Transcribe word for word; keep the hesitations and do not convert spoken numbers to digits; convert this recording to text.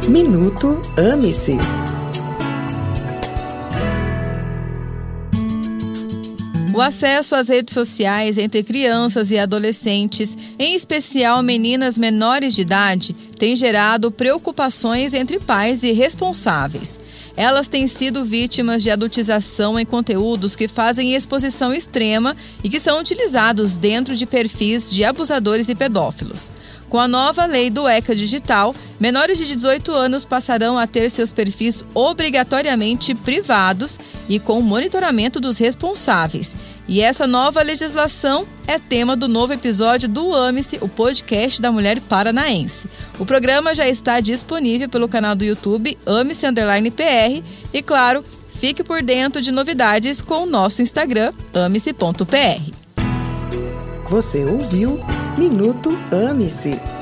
Minuto Ame-se. O acesso às redes sociais entre crianças e adolescentes, em especial meninas menores de idade, tem gerado preocupações entre pais e responsáveis. Elas têm sido vítimas de adultização em conteúdos que fazem exposição extrema e que são utilizados dentro de perfis de abusadores e pedófilos. Com a nova lei do ECA Digital, menores de dezoito anos passarão a ter seus perfis obrigatoriamente privados e com monitoramento dos responsáveis. E essa nova legislação é tema do novo episódio do Ame-se, o podcast da mulher paranaense. O programa já está disponível pelo canal do YouTube Ame-se Underline P R e, claro, fique por dentro de novidades com o nosso Instagram, ame-se ponto p r. Você ouviu Minuto Ame-se.